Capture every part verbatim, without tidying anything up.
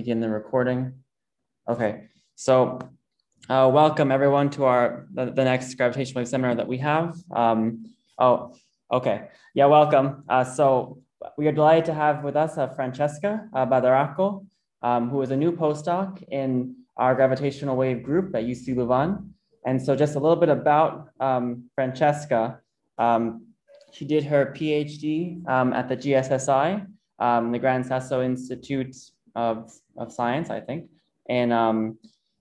Begin the recording. Okay, so uh, welcome everyone to our the, the next gravitational wave seminar that we have. Um, oh, okay, yeah, welcome. Uh, so we are delighted to have with us uh, Francesca uh, Badaracco, um, who is a new postdoc in our gravitational wave group at U C Louvain. And so just a little bit about um, Francesca. Um, she did her PhD um, at the G S S I, um, the Gran Sasso Institute of, of Science, I think, and um,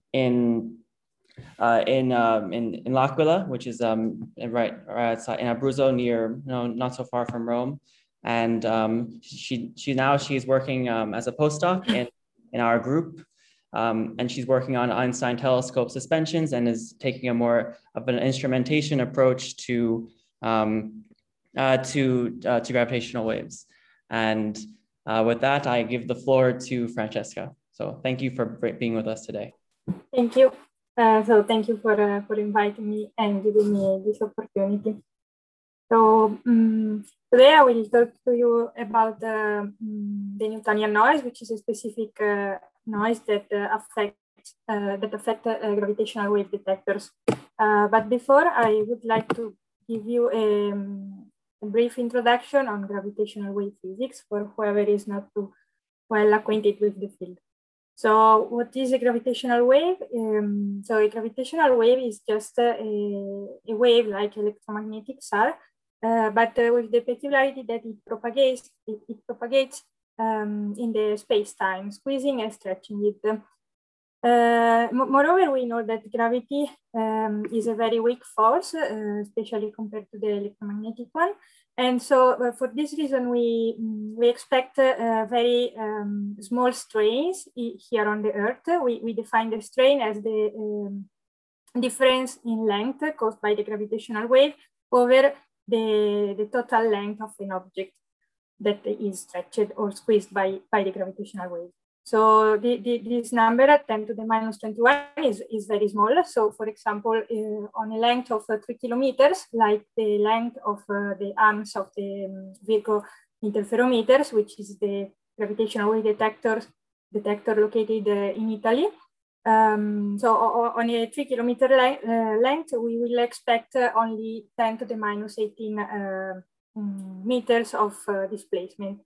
in uh, in, um, in in L'Aquila, which is um, right, right outside in Abruzzo, near, you know, not so far from Rome. And um, she she now she's working um, as a postdoc in in our group, um, and she's working on Einstein telescope suspensions and is taking a more of an instrumentation approach to um, uh, to uh, to gravitational waves. And uh, with that, I give the floor to Francesca. So thank you for being with us today. Thank you. Uh, so thank you for, uh, for inviting me and giving me this opportunity. So um, today I will talk to you about uh, um, the Newtonian noise, which is a specific uh, noise that uh, affects uh, that affect uh, gravitational wave detectors. Uh, but before, I would like to give you a, um, a brief introduction on gravitational wave physics for whoever is not too well acquainted with the field. So what is a gravitational wave? Um, so a gravitational wave is just a, a wave like electromagnetics are, uh, but uh, with the peculiarity that it propagates, it, it propagates um, in the space-time, squeezing and stretching it. Uh, moreover, we know that gravity um, is a very weak force, uh, especially compared to the electromagnetic one. And so uh, for this reason, we, we expect uh, very um, small strains here on the Earth. We, we define the strain as the um, difference in length caused by the gravitational wave over the, the total length of an object that is stretched or squeezed by, by the gravitational wave. So the, the, this number, ten to the minus twenty-one, is, is very small. So for example, uh, on a length of uh, three kilometers, like the length of uh, the arms of the um, Virgo interferometers, which is the gravitational wave detector, detector located uh, in Italy. Um, so on a three kilometer le uh, length, we will expect uh, only ten to the minus eighteen uh, um, meters of uh, displacement.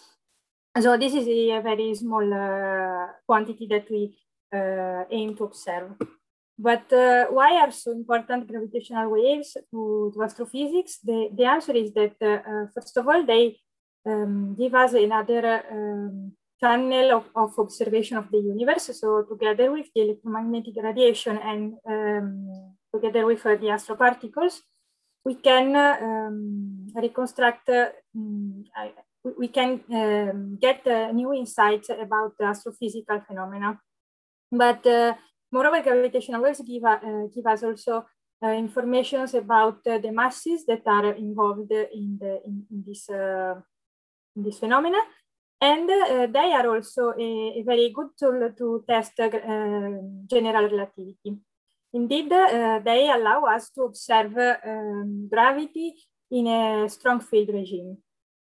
So this is a very small uh, quantity that we uh, aim to observe. But uh, why are so important gravitational waves to, to astrophysics? The, the answer is that, uh, first of all, they um, give us another um, channel of, of observation of the universe. So together with the electromagnetic radiation and um, together with uh, the astroparticles, we can uh, um, reconstruct uh, um, we can um, get uh, new insights about the astrophysical phenomena. But uh, moreover, gravitational waves give, uh, give us also uh, information about uh, the masses that are involved in, the, in, in, this, uh, in this phenomena. And uh, they are also a, a very good tool to test uh, general relativity. Indeed, uh, they allow us to observe uh, um, gravity in a strong field regime.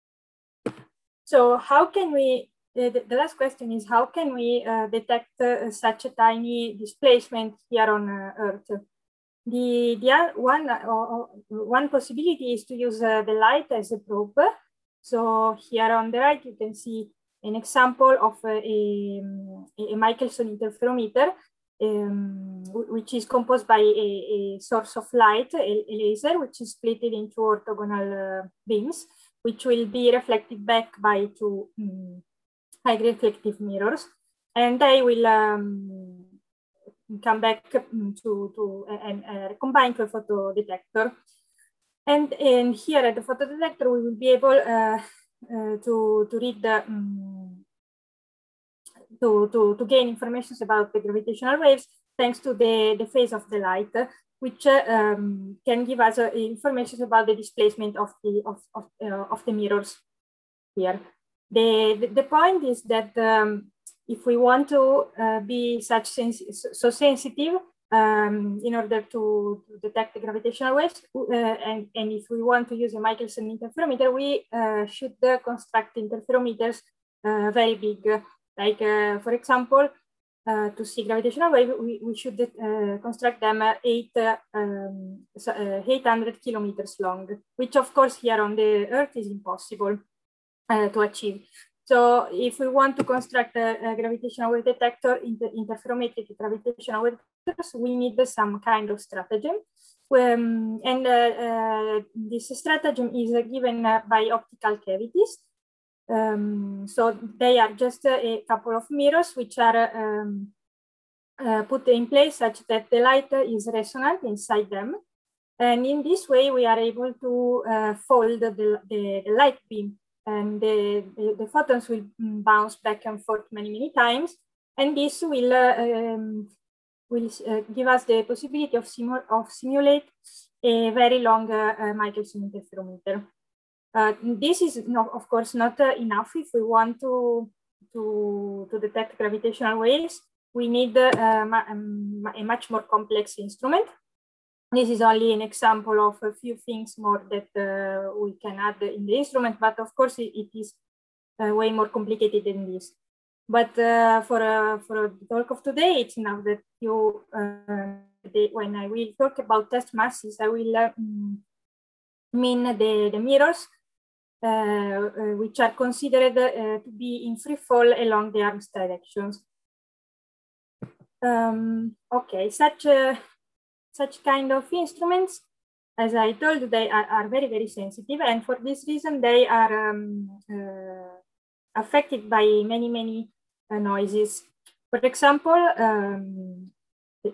So how can we, the, the last question is, how can we uh, detect uh, such a tiny displacement here on uh, Earth? The, the one, uh, one possibility is to use uh, the light as a probe. So here on the right, you can see an example of uh, a, a Michelson interferometer, um, which is composed by a, a source of light, a, a laser, which is split into orthogonal uh, beams, which will be reflected back by two um, high reflective mirrors, and they will um, come back to, to and uh, combine to a photodetector. And, and here at the photodetector, we will be able uh, uh, to, to read the, um, to, to, to gain information about the gravitational waves thanks to the, the phase of the light, which uh, um, can give us uh, information about the displacement of the, of, of, uh, of the mirrors here. The, the, the point is that um, if we want to uh, be such sens so sensitive um, in order to, to detect the gravitational waves, uh, and, and if we want to use a Michelson interferometer, we uh, should uh, construct interferometers uh, very big. Like, uh, for example, uh, to see gravitational wave, we, we should uh, construct them uh, eight, uh, um, so, uh, eight hundred kilometers long, which of course here on the Earth is impossible uh, to achieve. So if we want to construct a, a gravitational wave detector, inter interferometric gravitational wave detectors, we need some kind of stratagem. Um, and uh, uh, this stratagem is uh, given uh, by optical cavities. Um, so they are just uh, a couple of mirrors which are um, uh, put in place such that the light is resonant inside them. And in this way, we are able to uh, fold the, the, the light beam, and the, the, the, photons will bounce back and forth many, many times. And this will, uh, um, will uh, give us the possibility of, simu of simulate a very long uh, uh, Michelson interferometer. Uh, this is, not, of course, not uh, enough if we want to, to, to detect gravitational waves. We need uh, um, a much more complex instrument. This is only an example of a few things more that uh, we can add in the instrument, but of course it, it is uh, way more complicated than this. But uh, for, uh, for the talk of today, it's enough that you, uh, the, when I will talk about test masses, I will uh, mean the, the mirrors, uh, uh, which are considered uh, to be in free fall along the arm's directions. Um, okay, such a Such kind of instruments, as I told, they are, are very, very sensitive. And for this reason, they are um, uh, affected by many, many uh, noises. For example, um, the,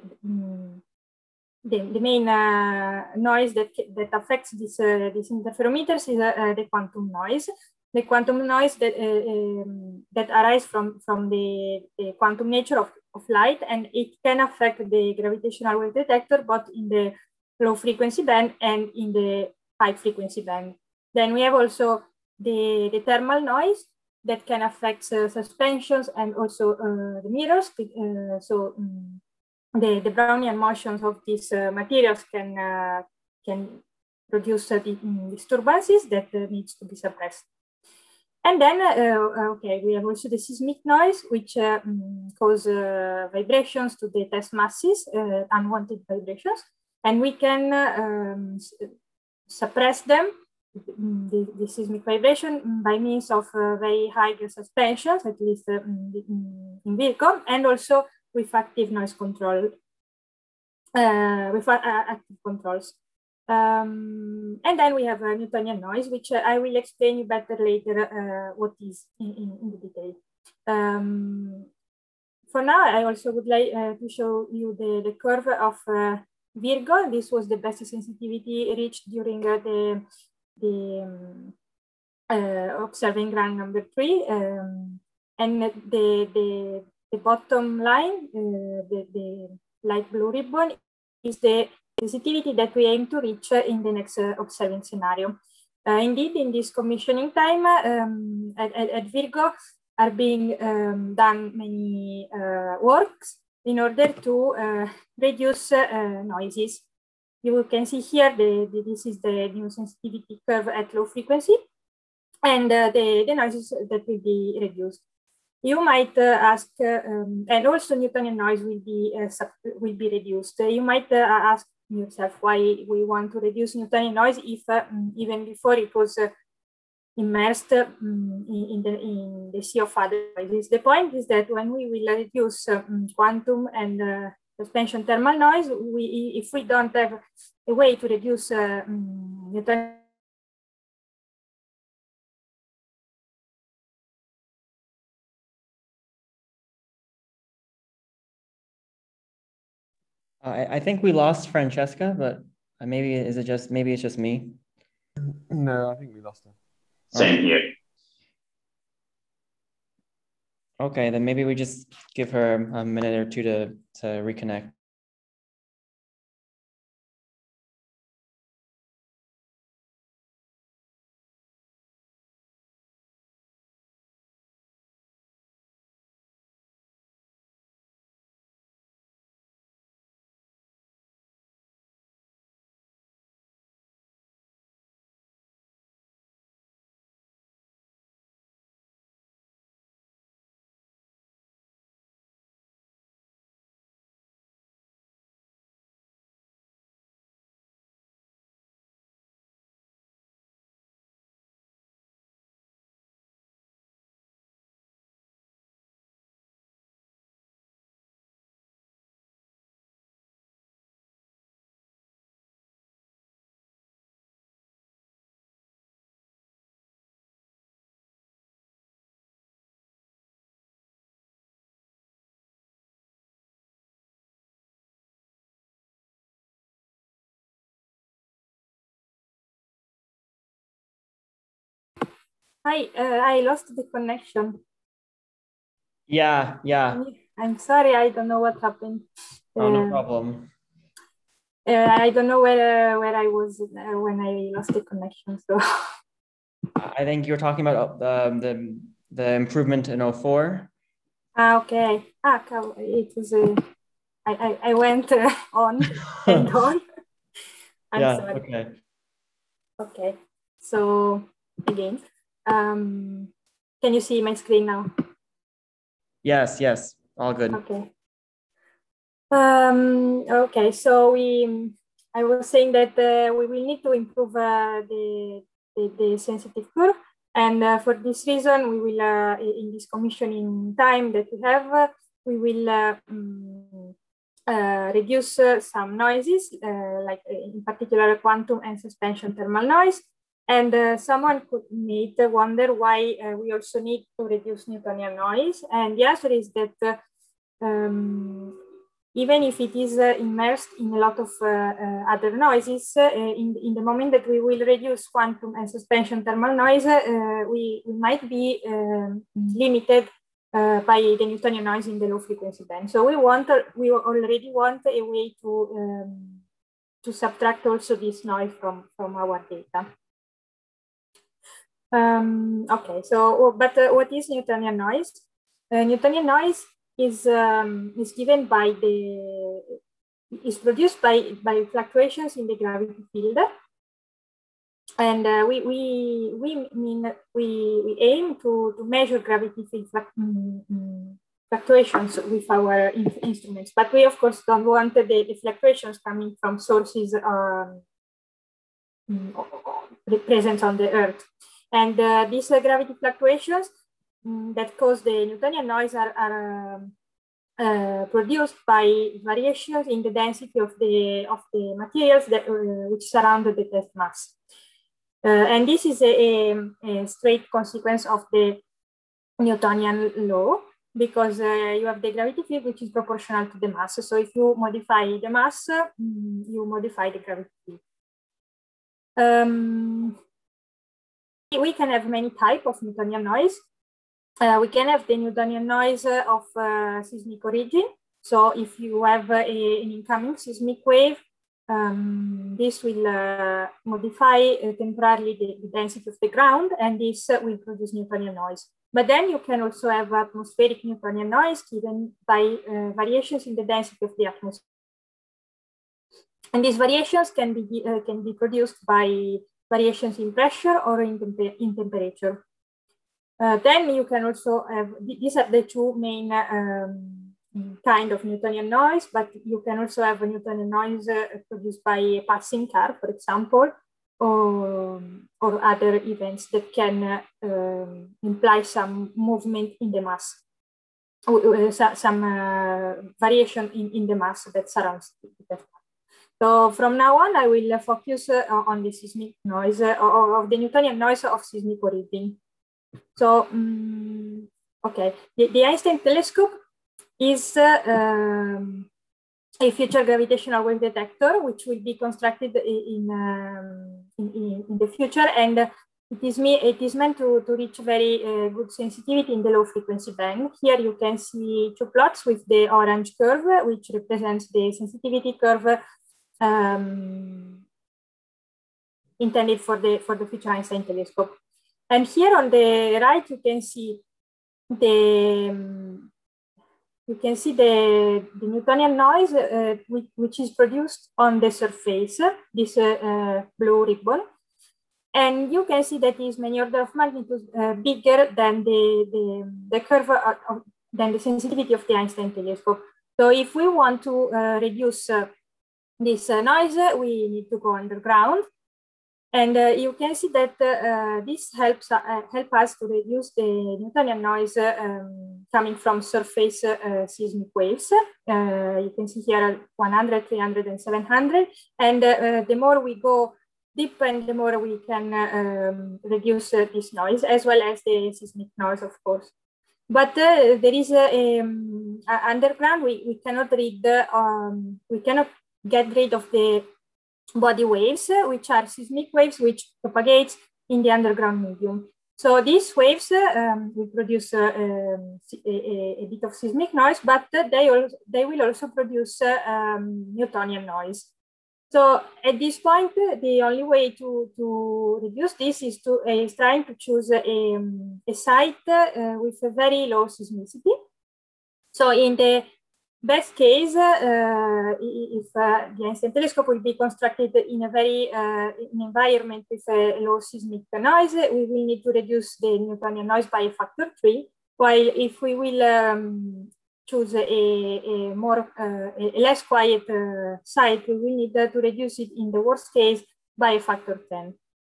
the, the, main uh, noise that, that affects this, uh, these interferometers is uh, the quantum noise. The quantum noise that, uh, um, that arises from, from the, the quantum nature of, of light, and it can affect the gravitational wave detector both in the low frequency band and in the high frequency band. Then we have also the, the thermal noise that can affect uh, suspensions and also uh, the mirrors. Uh, so um, the, the Brownian motions of these uh, materials can, uh, can produce uh, the, um, disturbances that uh, needs to be suppressed. And then, uh, okay, we have also the seismic noise, which uh, um, cause uh, vibrations to the test masses, uh, unwanted vibrations, and we can uh, um, suppress them, the, the seismic vibration, by means of uh, very high suspensions, at least uh, in, in Virgo, and also with active noise control, uh, with uh, active controls. Um, and then we have a Newtonian noise, which uh, I will explain you better later uh, what is in, in, in the detail. Um, for now, I also would like uh, to show you the, the curve of uh, Virgo. This was the best sensitivity reached during uh, the, the um, uh, observing grand number three. Um, and the, the, the bottom line, uh, the, the light blue ribbon, is the sensitivity that we aim to reach uh, in the next uh, observing scenario. Uh, indeed, in this commissioning time um, at, at, at Virgo are being um, done many uh, works in order to uh, reduce uh, noises. You can see here, the, the, this is the new sensitivity curve at low frequency, and uh, the, the noises that will be reduced. You might uh, ask, uh, um, and also Newtonian noise will be uh, will be reduced. Uh, you might uh, ask yourself why we want to reduce Newtonian noise if uh, even before it was uh, immersed um, in, in, the in the sea of other noises. The point is that when we will reduce um, quantum and uh, suspension thermal noise, we if we don't have a way to reduce uh, um, Newtonian I, I think we lost Francesca, but maybe is it just maybe it's just me? No, I think we lost her. Same here. Okay, then maybe we just give her a minute or two to, to reconnect. Hi, uh, I lost the connection. Yeah, yeah. I'm sorry, I don't know what happened. Oh, no Uh, problem. uh, I don't know where where I was uh, when I lost the connection. So I think you were talking about um, the the improvement in O four. ah, okay. Ah, cow- it was. Uh, I, I I went uh, on and on. I'm Yeah, sorry. okay. Okay. So again, um, can you see my screen now? Yes, yes, all good. Okay. Um, okay, so we, I was saying that uh, we will need to improve uh, the, the, the sensitive curve. And uh, for this reason, we will, uh, in this commissioning time that we have, uh, we will uh, um, uh, reduce uh, some noises, uh, like in particular quantum and suspension thermal noise. And uh, someone could need to wonder why uh, we also need to reduce Newtonian noise. And the answer is that uh, um, even if it is uh, immersed in a lot of uh, uh, other noises, uh, in, in the moment that we will reduce quantum and suspension thermal noise, uh, we, we might be um, limited uh, by the Newtonian noise in the low frequency band. So we want, uh, we already want a way to, um, to subtract also this noise from, from our data. Um, okay, so, but uh, what is Newtonian noise? Uh, Newtonian noise is um, is given by the is produced by by fluctuations in the gravity field, and uh, we we we mean we, we aim to, to measure gravity field fluctuations with our in instruments, but we of course don't want the, the fluctuations coming from sources um, present on the Earth, and uh, these uh, gravity fluctuations um, that cause the Newtonian noise are, are um, Uh, produced by variations in the density of the of the materials that uh, which surround the test mass, uh, and this is a, a, a straight consequence of the Newtonian law, because uh, you have the gravity field which is proportional to the mass. So if you modify the mass, um, you modify the gravity field. Um, we can have many types of Newtonian noise. Uh, we can have the Newtonian noise uh, of uh, seismic origin. So if you have uh, a, an incoming seismic wave, um, this will uh, modify uh, temporarily the, the density of the ground, and this uh, will produce Newtonian noise. But then you can also have atmospheric Newtonian noise given by uh, variations in the density of the atmosphere. And these variations can be, uh, can be produced by variations in pressure or in, temper in temperature. Uh, then you can also have, these are the two main um, kind of Newtonian noise, but you can also have a Newtonian noise uh, produced by a passing car, for example, or, or other events that can uh, um, imply some movement in the mass, uh, some uh, variation in, in the mass that surrounds the car. So from now on, I will focus uh, on the seismic noise, uh, or of the Newtonian noise of seismic origin. So, um, okay, the, the Einstein telescope is uh, um, a future gravitational wave detector, which will be constructed in, um, in, in the future. And it is, me, it is meant to, to reach very uh, good sensitivity in the low frequency band. Here you can see two plots with the orange curve, which represents the sensitivity curve um, intended for the, for the future Einstein telescope. And here on the right, you can see the um, you can see the, the Newtonian noise uh, which, which is produced on the surface, this uh, uh, blue ribbon. And you can see that is many order of magnitude uh, bigger than the, the, the curve of, of, than the sensitivity of the Einstein telescope. So if we want to uh, reduce uh, this uh, noise, we need to go underground. And uh, you can see that uh, this helps uh, help us to reduce the Newtonian noise uh, um, coming from surface uh, seismic waves. Uh, you can see here one hundred, three hundred, and seven hundred. And uh, the more we go deep, and the more we can uh, um, reduce uh, this noise, as well as the seismic noise, of course. But uh, there is a, um, a underground. We, we cannot read the, um, we cannot get rid of the body waves, which are seismic waves which propagate in the underground medium. So these waves um, will produce uh, um, a, a bit of seismic noise, but they, also, they will also produce uh, um, Newtonian noise. So at this point, the only way to, to reduce this is to uh, is trying to choose a, a site uh, with a very low seismicity. So in the best case, uh, if uh, the Einstein telescope will be constructed in a very uh, in environment with a low seismic noise, we will need to reduce the Newtonian noise by a factor three. While if we will um, choose a, a more uh, a less quiet uh, site, we will need uh, to reduce it in the worst case by a factor ten.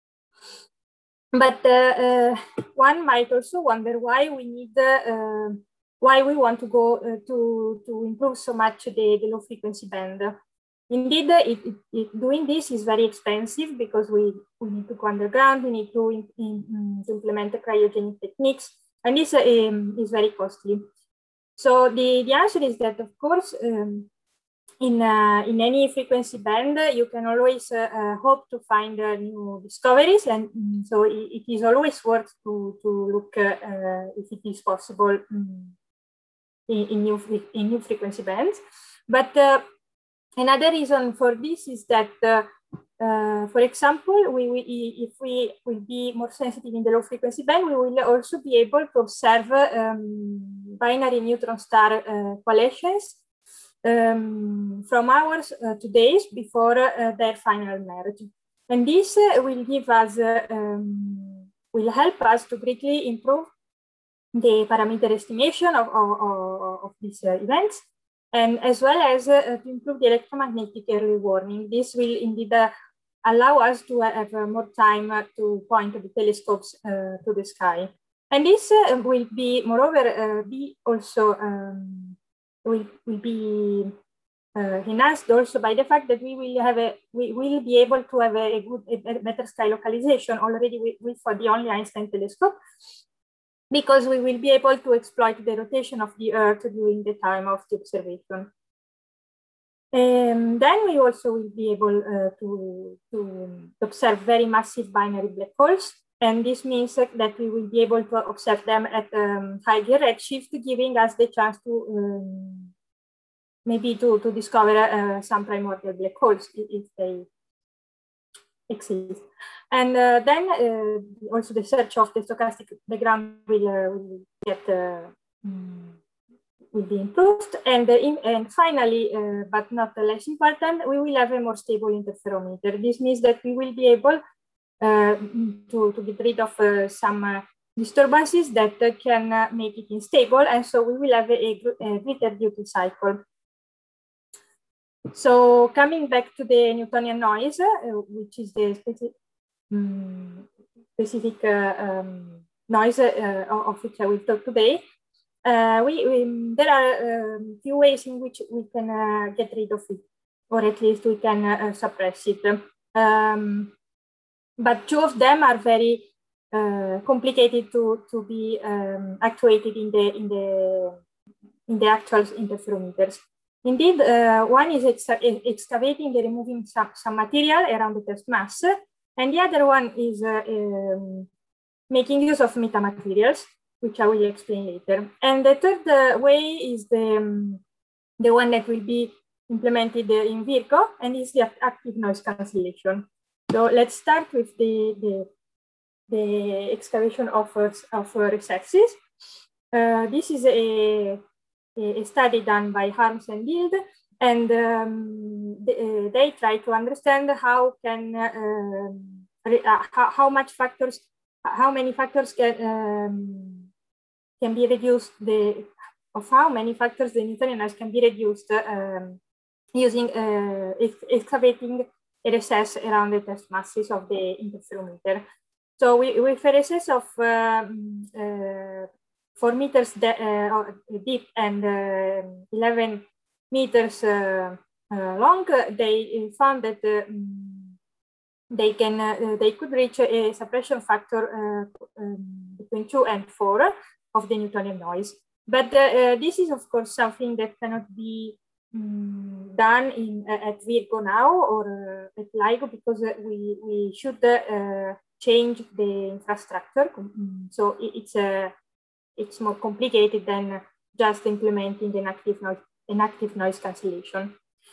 But uh, uh, one might also wonder why we need uh, why we want to go uh, to, to improve so much the, the low frequency band. Indeed, it, it, it, doing this is very expensive because we, we need to go underground, we need to, in, in, to implement the cryogenic techniques, and this um, is very costly. So the, the answer is that, of course, um, in, uh, in any frequency band, you can always uh, uh, hope to find uh, new discoveries. And um, so it, it is always worth to, to look uh, uh, if it is possible um, in, in, new, in new frequency bands. But uh, another reason for this is that, uh, uh, for example, we, we, if we will be more sensitive in the low frequency band, we will also be able to observe um, binary neutron star uh, coalitions um, from hours uh, to days before uh, their final merge. And this uh, will give us, uh, um, will help us to greatly improve the parameter estimation of, of, of, of these uh, events, and as well as uh, to improve the electromagnetic early warning. This will indeed uh, allow us to have uh, more time uh, to point the telescopes uh, to the sky. And this uh, will be, moreover, uh, be also um, will, will be uh, enhanced also by the fact that we will have a we will be able to have a, a good, a better sky localization already with, with for the only Einstein telescope, because we will be able to exploit the rotation of the Earth during the time of the observation. And then we also will be able uh, to, to observe very massive binary black holes. And this means that we will be able to observe them at um, higher redshift, giving us the chance to um, maybe to, to discover uh, some primordial black holes if they exist. And uh, then uh, also the search of the stochastic background will, uh, will get uh, will be improved. And, uh, in, and finally, uh, but not less important, we will have a more stable interferometer. This means that we will be able uh, to, to get rid of uh, some uh, disturbances that uh, can uh, make it unstable. And so we will have a, a greater duty cycle. So coming back to the Newtonian noise, uh, which is the specific, um, specific uh, um, noise uh, of which I will talk today, uh, we, we, there are a um, few ways in which we can uh, get rid of it, or at least we can uh, suppress it. Um, but two of them are very uh, complicated to, to be um, actuated in the, in, the, in the actual interferometers. Indeed, uh, one is ex excavating and removing some, some material around the test mass, and the other one is uh, um, making use of metamaterials, which I will explain later. And the third uh, way is the, um, the one that will be implemented uh, in Virgo, and is the active noise cancellation. So let's start with the, the, the excavation of, uh, of uh, recesses. Uh, this is a a study done by Harms and Guild, and um, they, uh, they try to understand how can uh, uh, how, how much factors, how many factors can um, can be reduced, the of how many factors the Newtonian noise can be reduced um, using uh, excavating a recess around the test masses of the interferometer. So we, with a recess of um, uh, four meters de uh, deep and uh, eleven meters uh, uh, long, they found that uh, they can uh, they could reach a suppression factor uh, um, between two and four of the Newtonian noise. But uh, uh, this is, of course, something that cannot be um, done in uh, at Virgo now or uh, at LIGO, because uh, we we should uh, change the infrastructure. So it's a it's more complicated than just implementing an active noise, an active noise cancellation.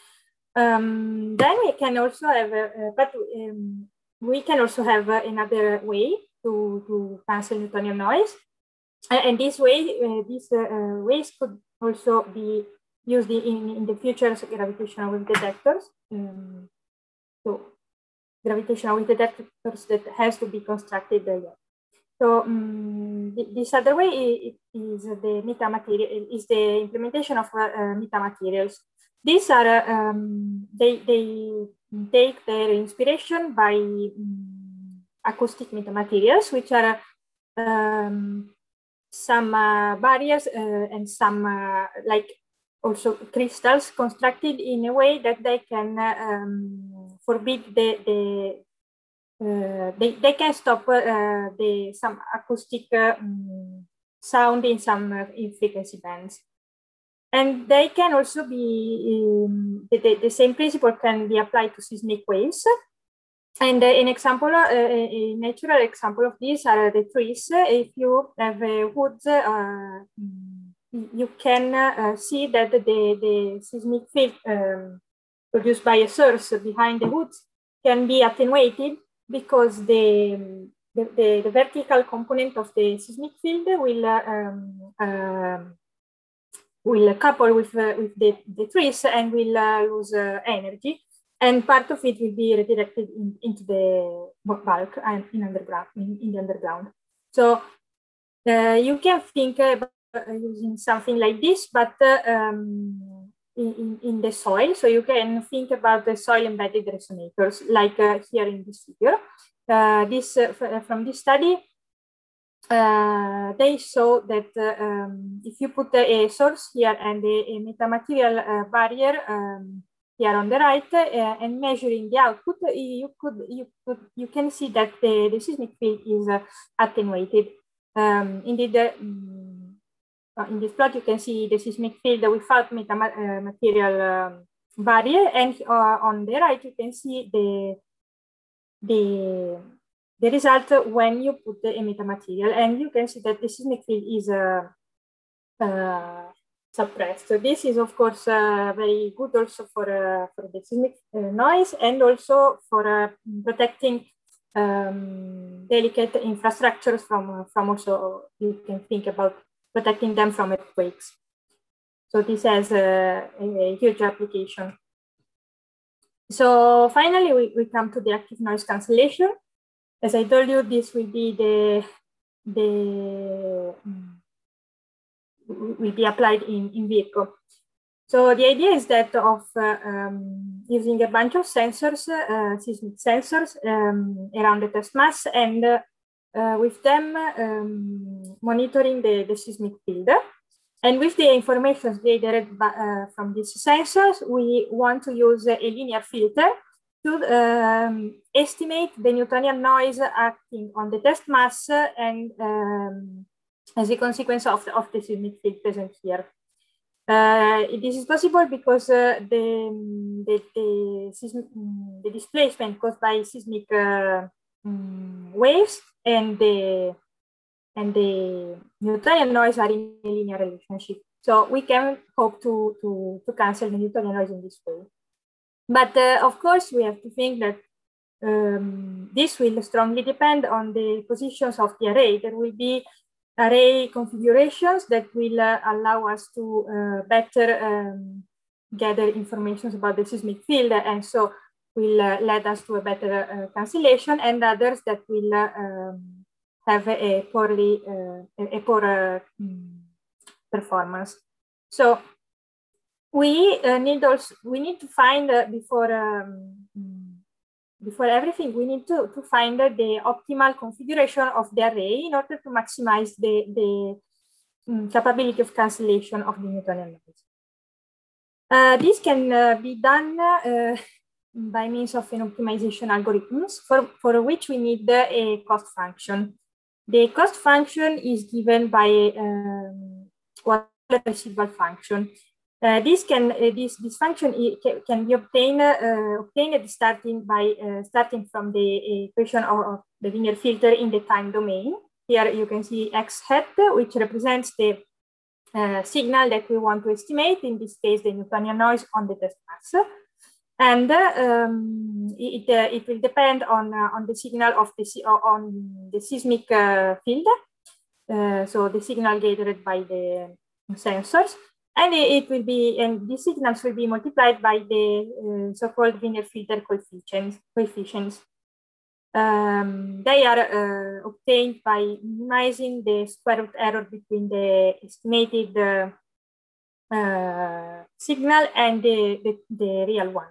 Um, then we can also have, uh, but um, we can also have uh, another way to, to cancel Newtonian noise. And this way, uh, these uh, ways could also be used in, in the future gravitational wave detectors. Um, so gravitational wave detectors that has to be constructed uh, yet. So um, this other way is the metamaterial, is the implementation of uh, uh, metamaterials. These are uh, um, they they take their inspiration by um, acoustic metamaterials, which are um, some uh, barriers uh, and some uh, like also crystals constructed in a way that they can uh, um, forbid the the Uh, they, they can stop uh, the some acoustic uh, um, sound in some uh, in frequency bands. And they can also be, um, the, the, the same principle can be applied to seismic waves. And uh, an example, uh, a natural example of this are the trees. If you have uh, woods, uh, you can uh, see that the, the seismic field um, produced by a source behind the woods can be attenuated, because the, the, the, the vertical component of the seismic field will, uh, um, uh, will couple with, uh, with the, the trees and will uh, lose uh, energy. And part of it will be redirected in, into the bulk and in underground, in, in the underground. So uh, you can think about using something like this, but uh, um, in, in the soil. So you can think about the soil embedded resonators, like uh, here in this figure. Uh, this uh, from this study, uh, they show that uh, um, if you put a, a source here and a, a metamaterial uh, barrier um, here on the right, uh, and measuring the output, you could you could you can see that the, the seismic field is uh, attenuated. Um, indeed. Uh, Uh, in this plot, you can see the seismic field without metamaterial um, barrier, and uh, on the right, you can see the, the, the result when you put a metamaterial, and you can see that the seismic field is uh, uh, suppressed. So this is, of course, uh, very good also for, uh, for the seismic uh, noise, and also for uh, protecting um, delicate infrastructures from, uh, from also, you can think about protecting them from earthquakes. So this has a, a huge application. So finally, we, we come to the active noise cancellation. As I told you, this will be the, the will be applied in, in Virgo. So the idea is that of uh, um, using a bunch of sensors, uh, seismic sensors um, around the test mass, and uh, Uh, with them um, monitoring the, the seismic field. And with the information gathered by, uh, from these sensors, we want to use a linear filter to um, estimate the Newtonian noise acting on the test mass and um, as a consequence of the, of the seismic field present here. Uh, this is possible because uh, the, the, the, seismic, the displacement caused by seismic uh, um, waves and the and the Newtonian noise are in a linear relationship. So we can hope to, to, to cancel the Newtonian noise in this way. But uh, of course, we have to think that um, this will strongly depend on the positions of the array. There will be array configurations that will uh, allow us to uh, better um, gather information about the seismic field, and so will uh, lead us to a better uh, cancellation, and others that will uh, um, have a poorly uh, a poor uh, performance. So we uh, need also we need to find uh, before um, before everything we need to, to find uh, the optimal configuration of the array in order to maximize the the um, capability of cancellation of the Newtonian noise. Uh, this can uh, be done uh, by means of an optimization algorithms, for, for which we need a cost function. The cost function is given by um, what residual function. Uh, this can uh, this this function can, can be obtained uh, obtained starting by uh, starting from the equation of, of the linear filter in the time domain. Here you can see x hat, which represents the uh, signal that we want to estimate. In this case, the Newtonian noise on the test mass, and uh, um, it uh, it will depend on uh, on the signal of the on the seismic uh, field. Uh, so the signal gathered by the sensors. And it will be, and the signals will be multiplied by the uh, so-called linear filter coefficients. coefficients. Um, they are uh, obtained by minimizing the square root error between the estimated uh, uh, signal and the, the, the real one.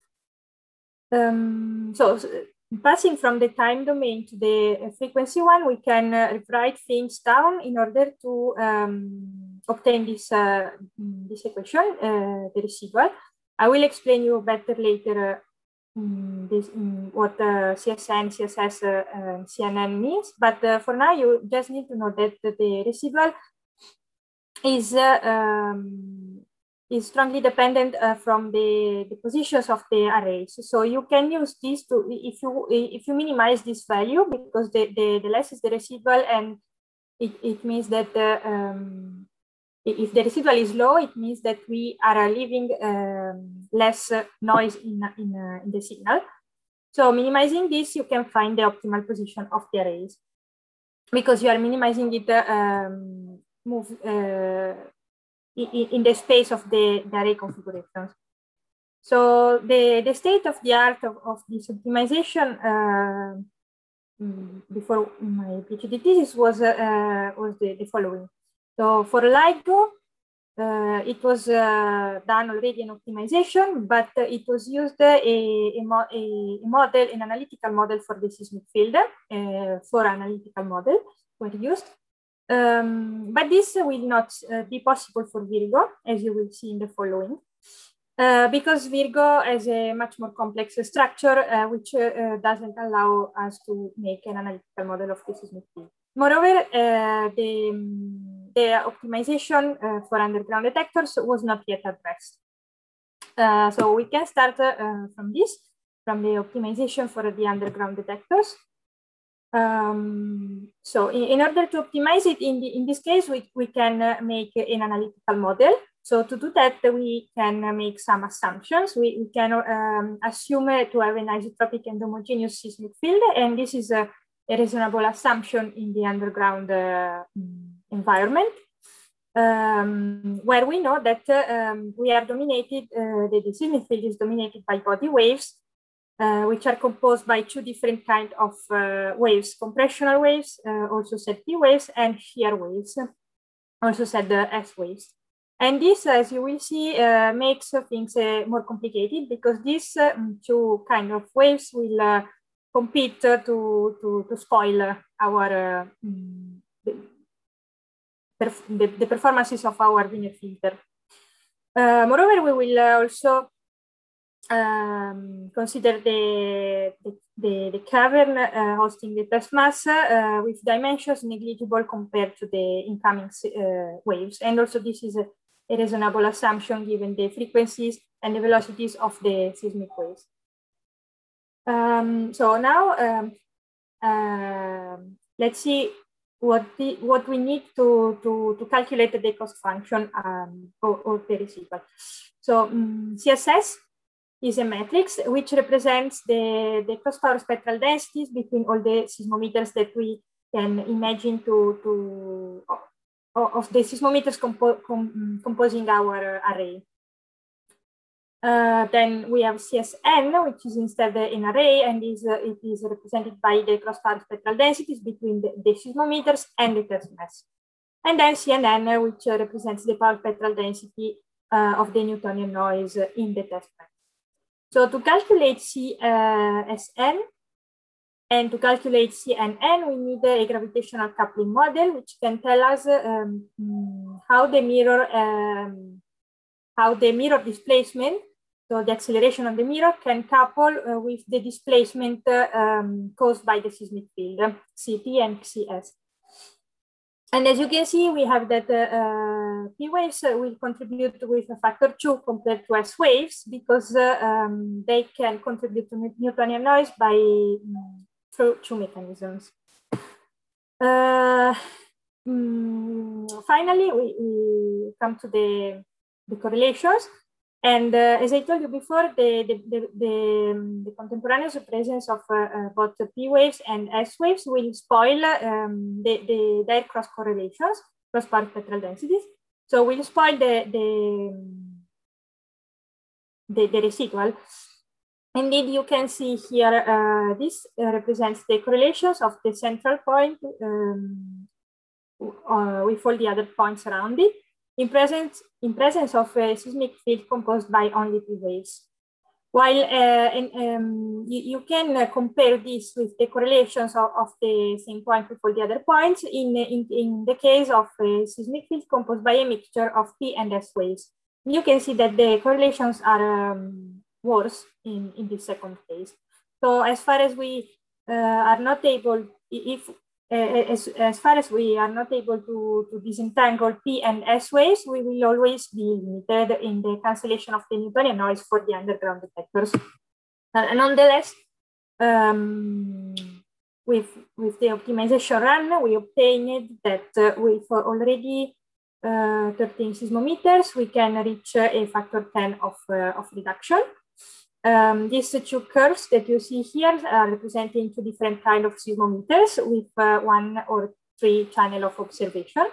Um, so, passing from the time domain to the frequency one, we can uh, write things down in order to um, obtain this, uh, this equation, uh, the residual. I will explain you better later uh, this, um, what uh, C S N, C S S, uh, uh, C N N means, but uh, for now you just need to know that the residual is uh, um, is strongly dependent uh, from the, the positions of the arrays. So you can use this to, if you if you minimize this value, because the, the, the less is the residual, and it, it means that the, um, if the residual is low, it means that we are leaving um, less noise in, in, uh, in the signal. So minimizing this, you can find the optimal position of the arrays, because you are minimizing it uh, um, move, uh, in the space of the, the array configurations. So the, the state of the art of, of this optimization uh, before my PhD thesis was, uh, was the, the following. So for LIGO, uh, it was uh, done already in optimization, but uh, it was used uh, a, a, mo a model, an analytical model for the seismic field, uh, for analytical model were used. Um, but this will not uh, be possible for Virgo, as you will see in the following, uh, because Virgo has a much more complex structure, uh, which uh, doesn't allow us to make an analytical model of the seismic field. Moreover, uh, the, the optimization uh, for underground detectors was not yet addressed. Uh, so we can start uh, from this, from the optimization for the underground detectors. Um, so in, in order to optimize it, in, the, in this case, we, we can uh, make an analytical model. So to do that, we can uh, make some assumptions. We, we can um, assume uh, to have an isotropic and homogeneous seismic field, and this is a, a reasonable assumption in the underground uh, environment, um, where we know that uh, um, we are dominated, uh, the, the seismic field is dominated by body waves, Uh, which are composed by two different kinds of uh, waves, compressional waves, uh, also said P waves, and shear waves, also said the S waves. And this, as you will see, uh, makes uh, things uh, more complicated, because these uh, two kind of waves will uh, compete uh, to, to, to spoil uh, our uh, the, the, the performances of our linear filter. Uh, moreover, we will uh, also Um, consider the, the, the, the cavern uh, hosting the test mass uh, with dimensions negligible compared to the incoming uh, waves. And also this is a, a reasonable assumption given the frequencies and the velocities of the seismic waves. Um, so now um, uh, let's see what, the, what we need to, to, to calculate the cost function um, or, or the residual. So um, C S S is a matrix which represents the, the cross power spectral densities between all the seismometers that we can imagine to, to of the seismometers compo com composing our array. Uh, then we have C S N, which is instead an array, and is uh, it is represented by the cross power spectral densities between the, the seismometers and the test mass. And then C N N, which uh, represents the power spectral density uh, of the Newtonian noise in the test mass. So to calculate C S N and to calculate C N N, we need a gravitational coupling model, which can tell us um, how the mirror um, how the mirror displacement, so the acceleration of the mirror, can couple uh, with the displacement uh, um, caused by the seismic field, C T and C S. And as you can see, we have that uh, uh, P waves uh, will contribute with a factor two compared to S waves because uh, um, they can contribute to Newtonian noise by um, through two mechanisms. Uh, um, finally, we, we come to the, the correlations. And uh, as I told you before, the, the, the, the, the contemporaneous presence of uh, uh, both P waves and S waves will spoil um, the, the, their cross correlations, cross part spectral densities. So we'll spoil the, the, the, the residual. Indeed, you can see here, uh, this uh, represents the correlations of the central point um, uh, with all the other points around it. In presence, in presence of a seismic field composed by only P waves. While uh, in, um, you, you can uh, compare this with the correlations of, of the same point with all the other points in, in, in the case of a seismic field composed by a mixture of P and S waves. You can see that the correlations are um, worse in, in this second case. So as far as we uh, are not able, if Uh, as, as far as we are not able to, to disentangle P and S waves, we will always be limited in the cancellation of the Newtonian noise for the underground detectors. Uh, nonetheless, um, with, with the optimization run, we obtained that uh, with already uh, thirteen seismometers, we can reach uh, a factor ten of, uh, of reduction. Um, these two curves that you see here are representing two different kinds of seismometers with uh, one or three channel of observation.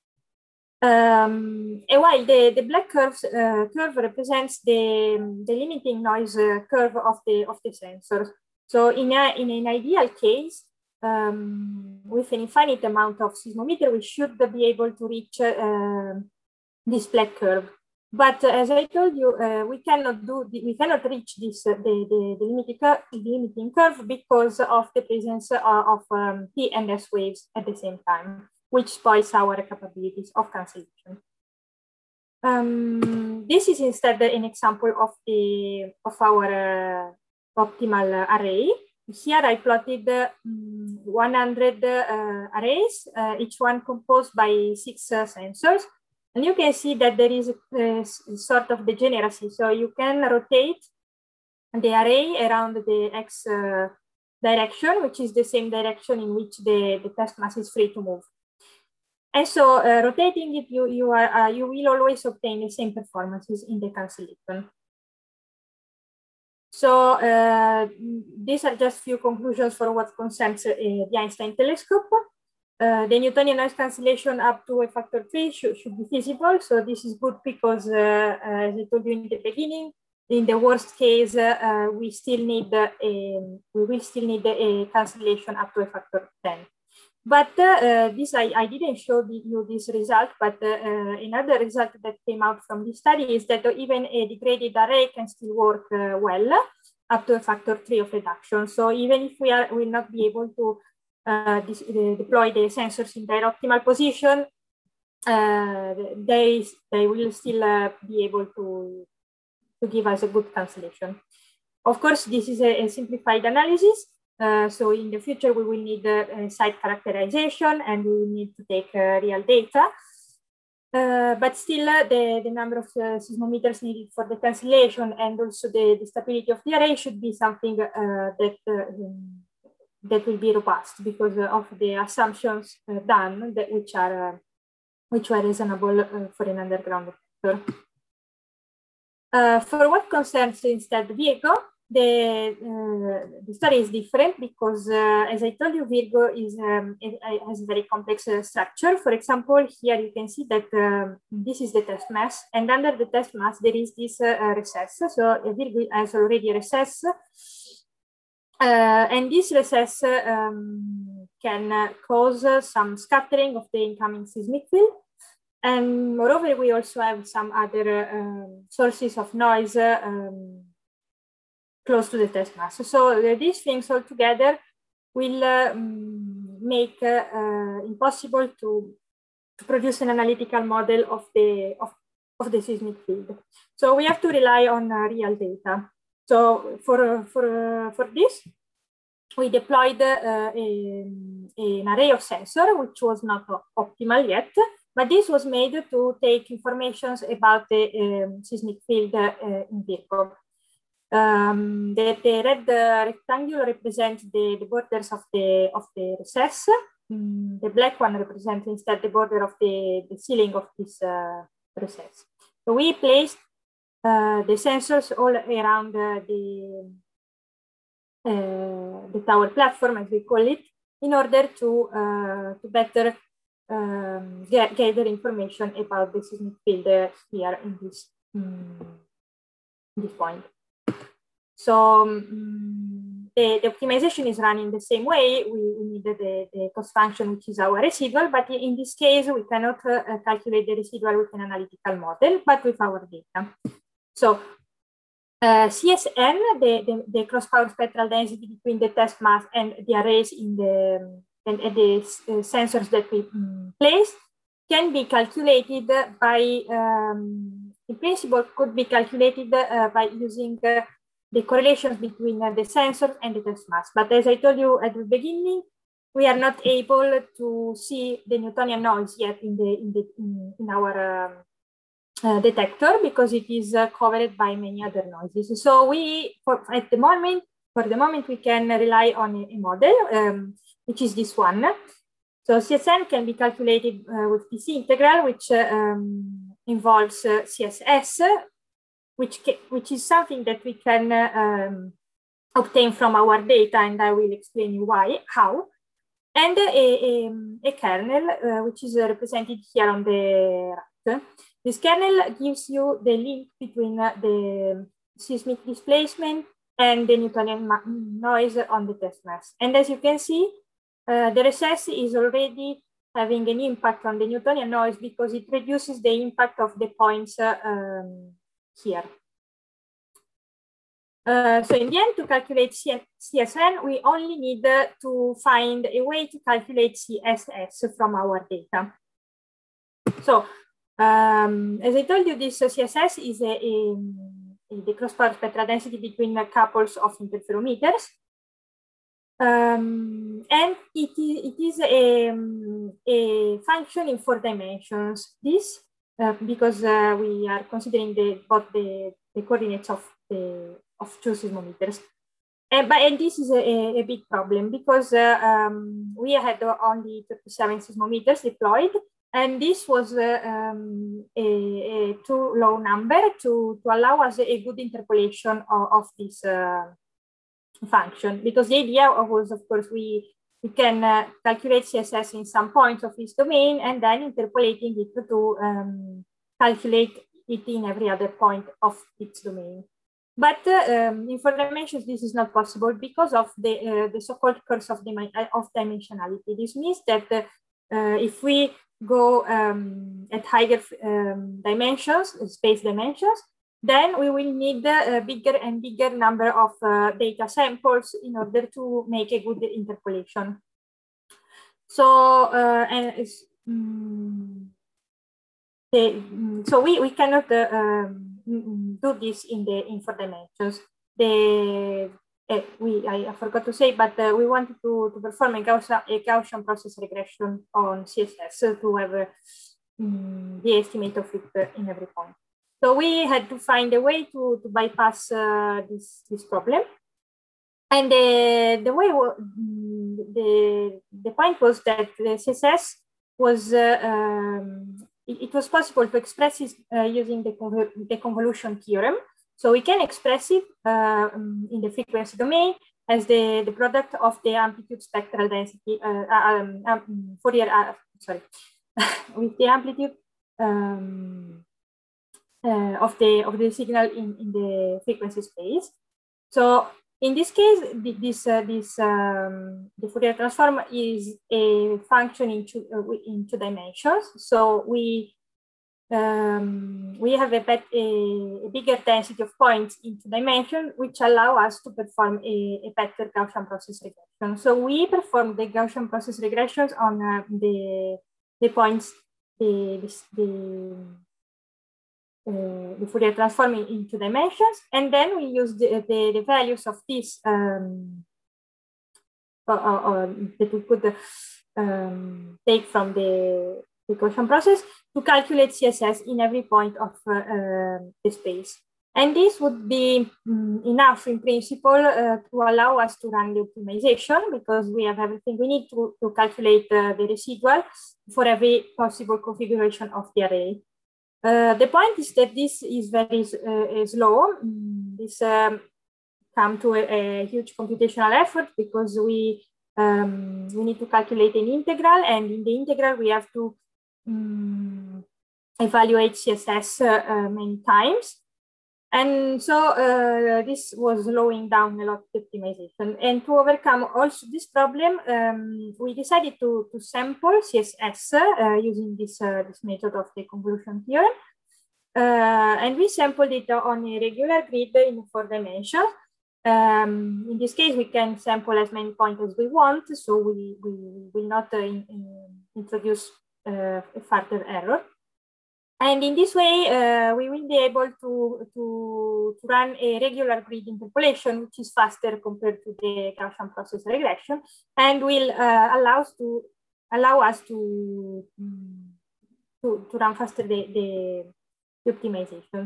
Um, and while the, the black curves, uh, curve represents the, the limiting noise uh, curve of the, of the sensors. So in, a, in an ideal case, um, with an infinite amount of seismometer, we should be able to reach uh, this black curve. But uh, as I told you, uh, we cannot do the, we cannot reach this uh, the, the, the, limiting curve, the limiting curve because of the presence uh, of um, P and S waves at the same time, which spoils our capabilities of cancellation. Um, this is instead an example of the of our uh, optimal uh, array. Here I plotted uh, one hundred uh, arrays, uh, each one composed by six uh, sensors. And you can see that there is a, a sort of degeneracy. So you can rotate the array around the X uh, direction, which is the same direction in which the, the test mass is free to move. And so uh, rotating it, you, you, are, uh, you will always obtain the same performances in the cancellation. So uh, these are just few conclusions for what concerns uh, the Einstein telescope. Uh, the Newtonian noise cancellation up to a factor three should, should be feasible. So this is good because, uh, as I told you in the beginning, in the worst case, uh, we still need a, we will still need a cancellation up to a factor ten. But uh, this I, I didn't show you this result, but uh, uh, another result that came out from this study is that even a degraded array can still work uh, well up to a factor three of reduction. So even if we are will not be able to Uh, this, uh, deploy the sensors in their optimal position, uh, they, they will still uh, be able to, to give us a good cancellation. Of course, this is a, a simplified analysis. Uh, so in the future, we will need uh, site characterization and we will need to take uh, real data. Uh, but still, uh, the, the number of uh, seismometers needed for the cancellation and also the, the stability of the array should be something uh, that uh, that will be robust because of the assumptions uh, done that which are uh, which were reasonable uh, for an underground detector. Uh, for what concerns instead Virgo, the uh, the story is different because, uh, as I told you, Virgo is um, it, it has a very complex uh, structure. For example, here you can see that uh, this is the test mass, and under the test mass there is this uh, recess. So uh, Virgo has already a recess. Uh, and this recess um, can uh, cause uh, some scattering of the incoming seismic field. And moreover, we also have some other uh, sources of noise uh, um, close to the test mass. So uh, these things all together will uh, make uh, uh, impossible to, to produce an analytical model of the, of, of the seismic field. So we have to rely on uh, real data. So for, for, for this, we deployed uh, a, an array of sensors, which was not optimal yet, but this was made to take information about the um, seismic field uh, in Virgo. Um, the, the red uh, rectangle represents the, the borders of the, of the recess. Mm, the black one represents instead the border of the, the ceiling of this uh, recess. So we placed uh, the sensors all around uh, the, uh, the tower platform, as we call it, in order to, uh, to better um, get, gather information about the seismic field uh, here in this, um, this point. So um, the, the optimization is running the same way. We, we need the, the cost function, which is our residual, but in this case, we cannot uh, calculate the residual with an analytical model, but with our data. So uh, C S N, the, the, the cross-power spectral density between the test mass and the arrays in the, and, and the uh, sensors that we um, place, can be calculated by, um, in principle, could be calculated uh, by using uh, the correlations between uh, the sensor and the test mass. But as I told you at the beginning, we are not able to see the Newtonian noise yet in, the, in, the, in, in our um, uh, detector, because it is uh, covered by many other noises. So we, for, at the moment, for the moment, we can rely on a, a model, um, which is this one. So C S N can be calculated uh, with P C integral, which uh, um, involves uh, C S S, which, which is something that we can uh, um, obtain from our data, and I will explain you why, how. And a, a, a kernel, uh, which is uh, represented here on the right. This kernel gives you the link between uh, the seismic displacement and the Newtonian noise on the test mass. And as you can see, uh, the recess is already having an impact on the Newtonian noise because it reduces the impact of the points uh, um, here. Uh, so in the end, to calculate C S N, we only need uh, to find a way to calculate C S S from our data. So um, as I told you, this uh, C S S is a, a, a, the cross-power spectral density between uh, couples of interferometers. Um, and it is, it is a, a function in four dimensions. This, uh, because uh, we are considering the, both the, the coordinates of, the, of two seismometers. And, but, and this is a, a big problem because uh, um, we had only thirty-seven seismometers deployed, and this was uh, um, a, a too low number to, to allow us a good interpolation of, of this uh, function, because the idea was, of course, we, we can uh, calculate C S S in some points of this domain and then interpolating it to um, calculate it in every other point of its domain. But uh, um, in four dimensions, this is not possible because of the, uh, the so-called curse of, of dimensionality. This means that uh, uh, if we go um, at higher um, dimensions, space dimensions, then we will need a bigger and bigger number of uh, data samples in order to make a good interpolation. So, uh, and um, the, so we, we cannot uh, um, do this in the in four dimensions. The uh, we I, I forgot to say, but uh, we wanted to, to perform a Gaussian, a Gaussian process regression on C S S to have uh, um, the estimate of it in every point. So we had to find a way to, to bypass uh, this, this problem. And the, the way, the, the point was that the C S S was, uh, um, it, it was possible to express it uh, using the, convol the convolution theorem. So we can express it uh, in the frequency domain as the, the product of the amplitude spectral density, uh, um, um, Fourier, uh, sorry, with the amplitude um, Uh, of the of the signal in, in the frequency space. So in this case, this uh, this um, the Fourier transform is a function in two uh, in two dimensions. So we um, we have a, bet, a, a bigger density of points in two dimensions, which allow us to perform a, a better Gaussian process regression. So we perform the Gaussian process regressions on uh, the the points the the, the Uh, the Fourier transform in, in two dimensions, and then we use the, the, the values of these um, or, or that we could um, take from the, the Gaussian process to calculate C S S in every point of uh, uh, the space. And this would be um, enough in principle uh, to allow us to run the optimization, because we have everything we need to, to calculate uh, the residual for every possible configuration of the array. Uh, the point is that this is very uh, slow. Mm, this um, come to a, a huge computational effort because we um, we need to calculate an integral, and in the integral we have to um, evaluate C S S uh, uh, many times. And so uh, this was slowing down a lot the optimization. And to overcome also this problem, um, we decided to, to sample C S S uh, using this, uh, this method of the convolution theorem. Uh, and we sampled it on a regular grid in four dimensions. Um, in this case, we can sample as many points as we want, so we, we will not uh, in, in introduce uh, a further error. And in this way, uh, we will be able to, to, to run a regular grid interpolation, which is faster compared to the Gaussian process regression, and will uh, allow us to allow us to, to, to run faster the, the, the optimization.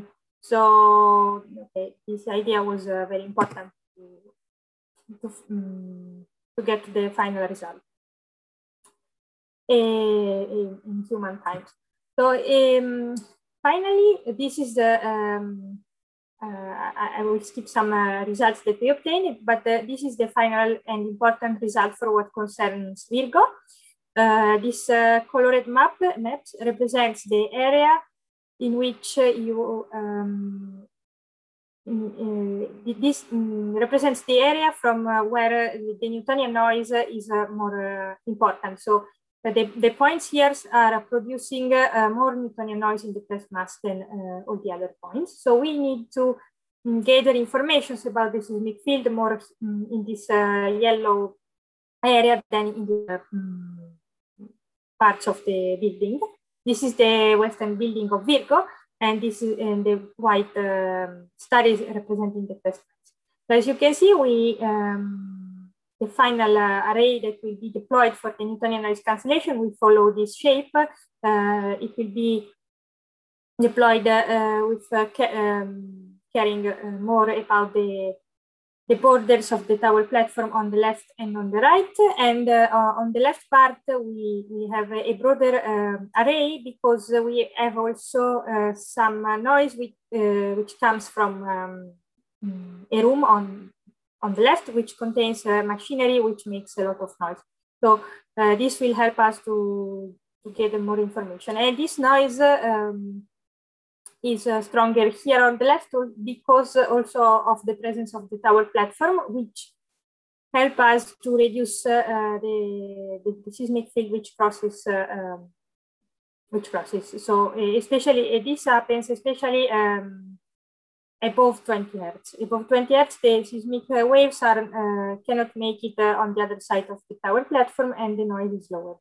So okay, this idea was uh, very important to, to, um, to get the final result uh, in, in human times. So um, finally, this is the, um, uh, I, I will skip some uh, results that we obtained, but uh, this is the final and important result for what concerns Virgo. Uh, this uh, colored map maps represents the area in which uh, you, um, in, uh, this um, represents the area from uh, where the Newtonian noise is uh, more uh, important. So The, the points here are producing uh, more Newtonian noise in the test mass than uh, all the other points. So we need to um, gather information about the seismic field more um, in this uh, yellow area than in the um, parts of the building. This is the western building of Virgo, and this is and the white um, star is representing the test mass. So as you can see, we um, the final uh, array that will be deployed for the Newtonian noise cancellation will follow this shape. Uh, it will be deployed uh, with uh, ca um, caring uh, more about the, the borders of the tower platform on the left and on the right. And uh, on the left part, we, we have a broader uh, array because we have also uh, some noise which, uh, which comes from um, a room on on the left, which contains uh, machinery, which makes a lot of noise. So uh, this will help us to, to get more information. And this noise uh, um, is uh, stronger here on the left because also of the presence of the tower platform, which help us to reduce uh, the, the, the seismic field which crosses uh, um, which crosses. So uh, especially uh, this happens especially um, above twenty hertz. Above twenty hertz, the seismic uh, waves are, uh, cannot make it uh, on the other side of the tower platform, and the noise is lower.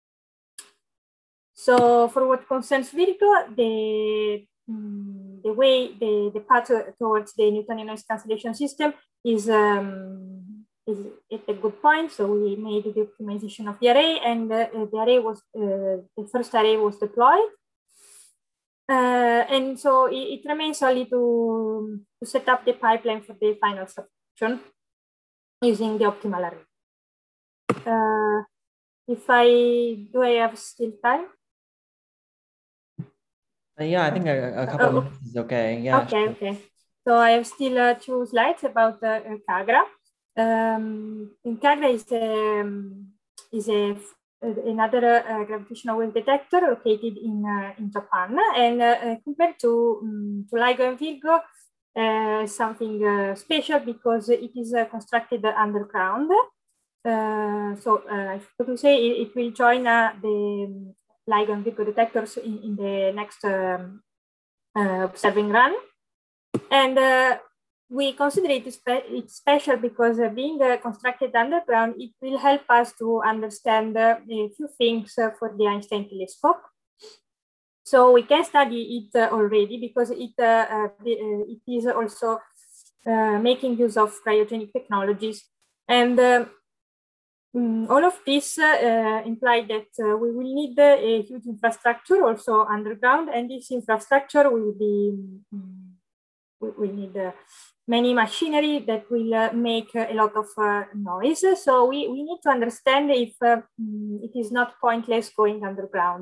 So for what concerns Virgo, the, um, the way, the, the path towards the Newtonian noise cancellation system is, um, is at a good point. So we made the optimization of the array, and uh, the array was, uh, the first array was deployed. Uh, and so it, it remains only to, to set up the pipeline for the final subtraction using the optimal array. Uh, if I, do I have still time? Uh, yeah, I think a, a couple uh, of minutes is okay. Yeah. Okay, sure. Okay. So I have still uh, two slides about uh, CAGRA. Um, CAGRA is, um, is a another uh, gravitational wave detector located in uh, in Japan, and uh, compared to um, to LIGO and Virgo, uh, something uh, special because it is uh, constructed underground. Uh, so uh, I forgot to say it, it will join uh, the LIGO and Virgo detectors in, in the next um, uh, observing run, and uh, we consider it spe it's special because uh, being uh, constructed underground, it will help us to understand uh, a few things uh, for the Einstein telescope. So we can study it uh, already because it, uh, uh, it is also uh, making use of cryogenic technologies. And uh, um, all of this uh, imply that uh, we will need a huge infrastructure also underground, and this infrastructure will be, um, we, we need uh, many machinery that will uh, make uh, a lot of uh, noise. So we, we need to understand if uh, um, it is not pointless going underground,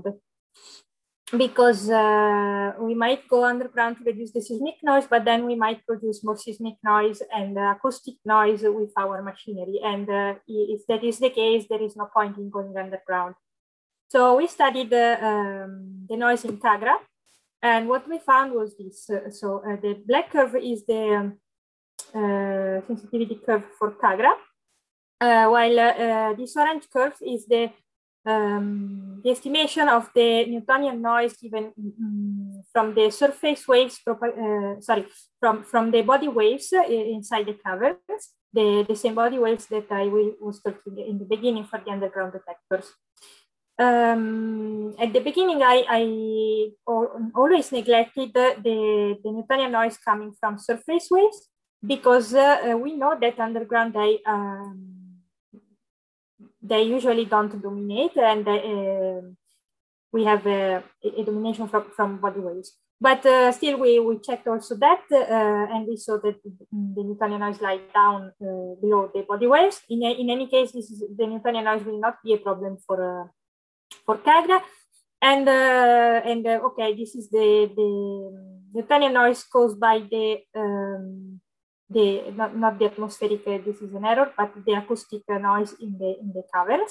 because uh, we might go underground to reduce the seismic noise, but then we might produce more seismic noise and uh, acoustic noise with our machinery. And uh, if that is the case, there is no point in going underground. So we studied uh, um, the noise in CAGRA, and what we found was this. Uh, so uh, the black curve is the um, uh, sensitivity curve for CAGRA, uh, while uh, this orange curve is the Um, the estimation of the Newtonian noise given um, from the surface waves, uh, sorry, from, from the body waves uh, inside the caverns, the, the same body waves that I will, was talking in the beginning for the underground detectors. Um, at the beginning, I, I always neglected the, the, the Newtonian noise coming from surface waves, because uh, we know that underground they, um, they usually don't dominate, and uh, we have a, a domination from, from body waves. But uh, still, we, we checked also that, uh, and we saw that the Newtonian noise lie down uh, below the body waves. In, a, in any case, this is, the Newtonian noise will not be a problem for uh, for CAGRA. And uh, and uh, okay, this is the the Newtonian noise caused by the um, the not, not the atmospheric, uh, this is an error, but the acoustic uh, noise in the in the caverns.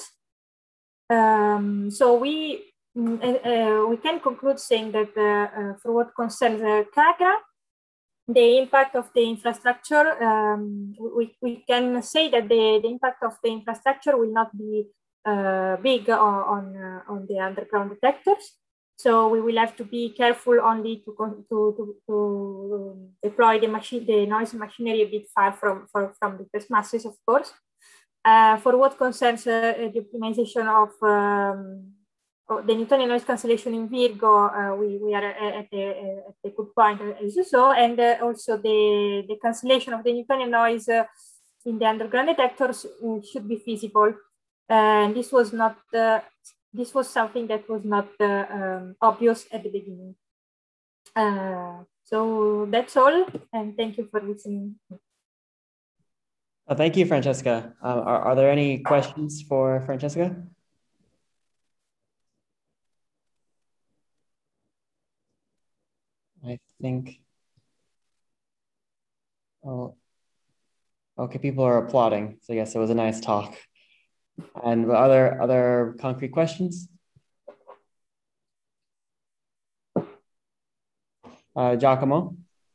Um, so we uh, uh, we can conclude saying that uh, uh, for what concerns uh, CAGRA, the impact of the infrastructure, um, we, we can say that the, the impact of the infrastructure will not be uh, big on on, uh, on the underground detectors. So we will have to be careful only to to, to, to deploy the machine, the noise machinery a bit far from from, from the test masses, of course. Uh, for what concerns uh, the optimization of um, the Newtonian noise cancellation in Virgo, uh, we, we are at a, at a good point, as you saw, and uh, also the, the cancellation of the Newtonian noise uh, in the underground detectors uh, should be feasible. And this was not, uh, this was something that was not uh, um, obvious at the beginning. Uh, so that's all, and thank you for listening. Oh, thank you, Francesca. Uh, are, are there any questions for Francesca? I think, oh, okay, people are applauding. So yes, it was a nice talk. And other other concrete questions? Uh, Giacomo?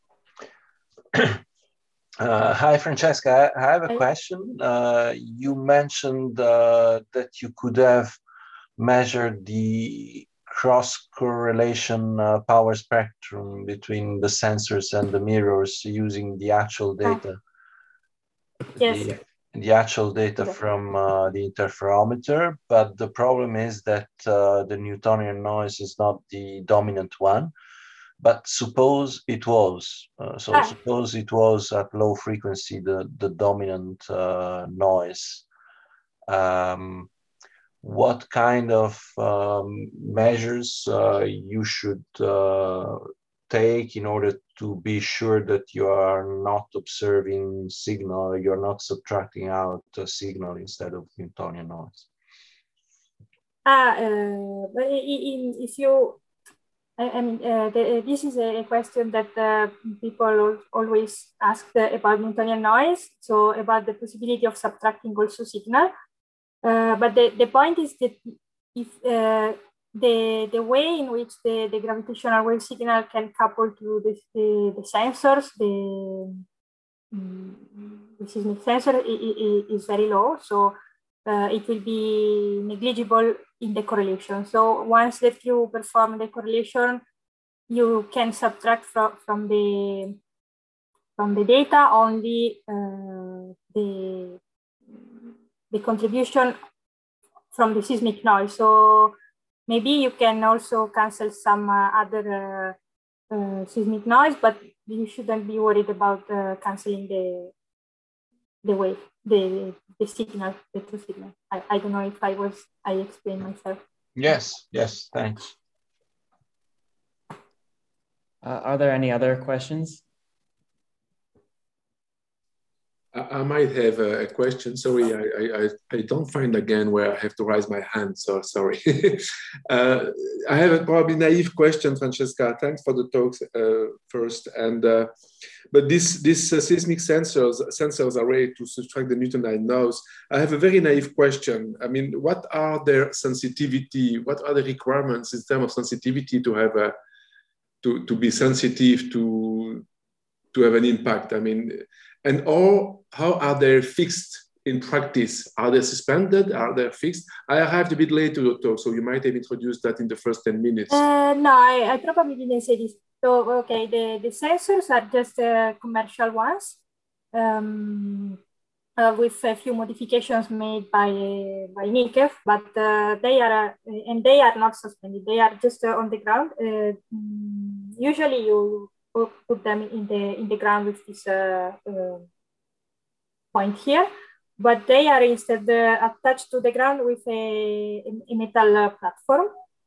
Uh, hi, Francesca. I have a question. Uh, you mentioned uh, that you could have measured the cross-correlation uh, power spectrum between the sensors and the mirrors using the actual data. Yes. The, the actual data yes. from uh, the interferometer, but the problem is that uh, the Newtonian noise is not the dominant one. But suppose it was, uh, so ah. suppose it was at low frequency, the, the dominant uh, noise. Um, what kind of um, measures uh, you should uh, take in order to be sure that you are not observing signal, you're not subtracting out a signal instead of Newtonian noise? Ah, uh, but if you I mean, uh, the, this is a question that uh, people always ask uh, about Newtonian noise, so about the possibility of subtracting also signal. Uh, but the, the point is that if uh, the, the way in which the, the gravitational wave signal can couple to the, the, the sensors, the, um, the seismic sensor is, is very low, so uh, it will be negligible in the correlation. So once that you perform the correlation, you can subtract from, from the from the data only uh, the the contribution from the seismic noise. So maybe you can also cancel some uh, other uh, uh, seismic noise, but you shouldn't be worried about uh, canceling the the wave, the, the signal, the true signal. I, I don't know if I was, I explained myself. Yes, yes, thanks. Uh, are there any other questions? I might have a, a question. Sorry, I, I, I don't find again where I have to raise my hand, so sorry. uh, I have a probably naive question, Francesca. Thanks for the talks uh, first. And uh, but this this uh, seismic sensors sensors array to subtract the Newtonian noise. I have a very naive question. I mean, what are their sensitivity? What are the requirements in terms of sensitivity to have a to to be sensitive to to have an impact? I mean. And or how are they fixed in practice? Are they suspended? Are they fixed? I arrived a bit late to your talk, so you might have introduced that in the first ten minutes. Uh, no, I, I probably didn't say this. So, okay, the, the sensors are just uh, commercial ones um, uh, with a few modifications made by, by Nikev, but uh, they are, uh, and they are not suspended. They are just uh, on the ground. Uh, usually you put them in the in the ground with this uh, uh, point here, but they are instead uh, attached to the ground with a, a metal uh, platform,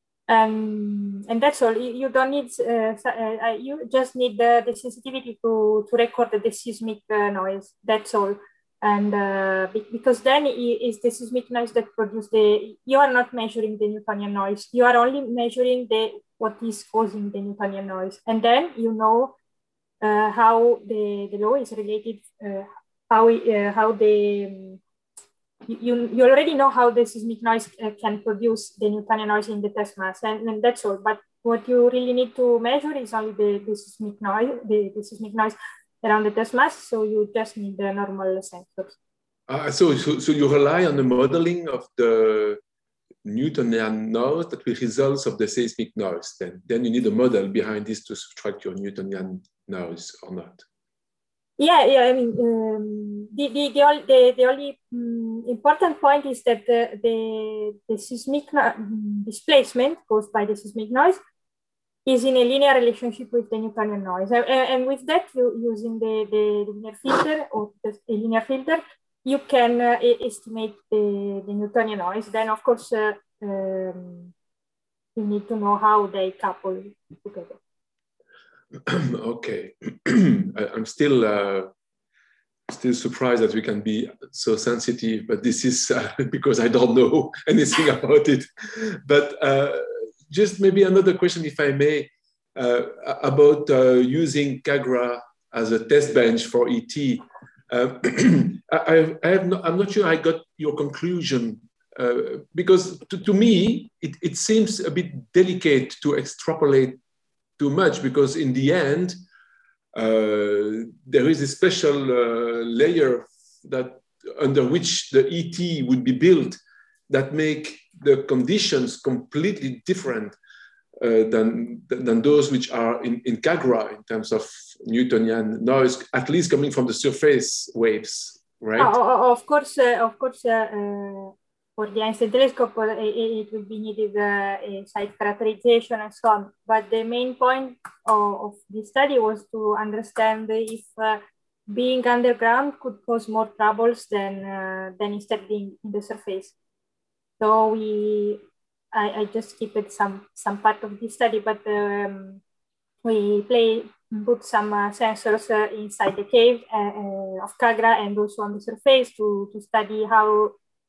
and and that's all. You don't need uh, uh, you just need the, the sensitivity to to record the seismic uh, noise. That's all, and uh, because then is the seismic noise that produces the. You are not measuring the Newtonian noise. You are only measuring the what is causing the Newtonian noise. And then you know uh, how the, the law is related, uh, how, uh, how the, um, you, you already know how the seismic noise uh, can produce the Newtonian noise in the test mass, and, and that's all. But what you really need to measure is only the, the seismic noise, the, the seismic noise around the test mass, so you just need the normal sensors. Uh, so, so, so you rely on the modeling of the Newtonian noise that will result of the seismic noise. Then, then you need a model behind this to subtract your Newtonian noise or not. Yeah, yeah. I mean, um, the, the, the, the, the only um, important point is that the, the, the seismic displacement caused by the seismic noise is in a linear relationship with the Newtonian noise. And, and with that, you using the, the linear filter or the linear filter, you can uh, estimate the, the Newtonian noise. Then, of course, uh, um, you need to know how they couple together. Okay. I'm still uh, still surprised that we can be so sensitive, but this is uh, because I don't know anything about it. But uh, just maybe another question, if I may, uh, about uh, using CAGRA as a test bench for E T. Uh, I, I have no, I'm not sure I got your conclusion, uh, because to, to me, it, it seems a bit delicate to extrapolate too much, because in the end, uh, there is a special uh, layer that under which the E T would be built that make the conditions completely different uh, than, than those which are in, in CAGRA in terms of Newtonian noise, at least coming from the surface waves, right? Oh, of course, uh, of course, uh, uh, for the Einstein telescope, uh, it, it will be needed uh, a site characterization and so on. But the main point of, of this study was to understand if uh, being underground could cause more troubles than uh, than instead being in the surface. So we, I, I just skipped some some part of this study, but um, we play put some uh, sensors uh, inside the cave uh, uh, of CAGRA and also on the surface to to study how.